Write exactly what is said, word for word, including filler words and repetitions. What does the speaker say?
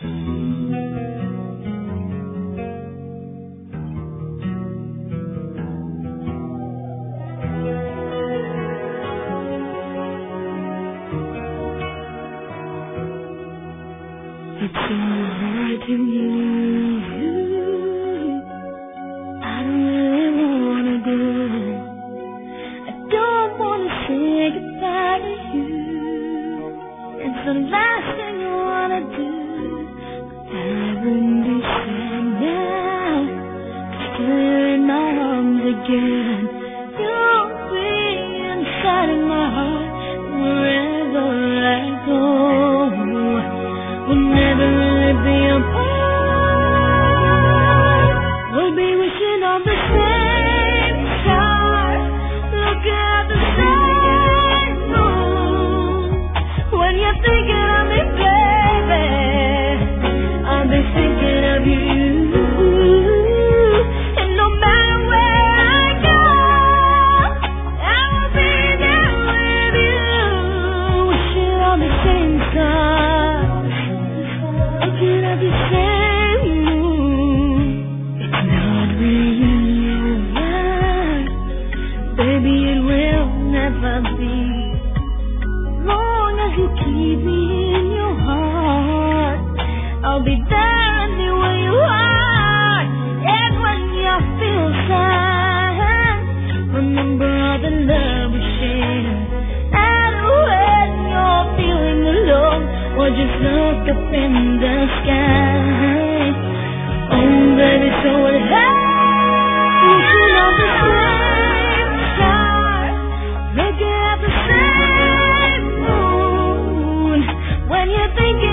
It's so hard to leave you. I don't really wanna go. I don't wanna say goodbye to you. It's the last thing I wanna do. I wouldn't be sad now. Still you're in my arms again. You'll be inside of my heart wherever I go. We'll never really be apart. We'll be wishing on the same star, looking at the same moon. When you're thinking of me, baby, I'll be thinking of you. And no matter where I go, I will be there with you, wishing on the same star. Looking at the same moon. It's not really over, baby, it will never be. Long as you keep me in your heart, I'll be there anywhere you are. And when you feel sad, remember all the love we shared. And when you're feeling alone, or just look up in the sky. Oh, baby, so what happens? Looking at the same star, looking at the same moon. When you're thinking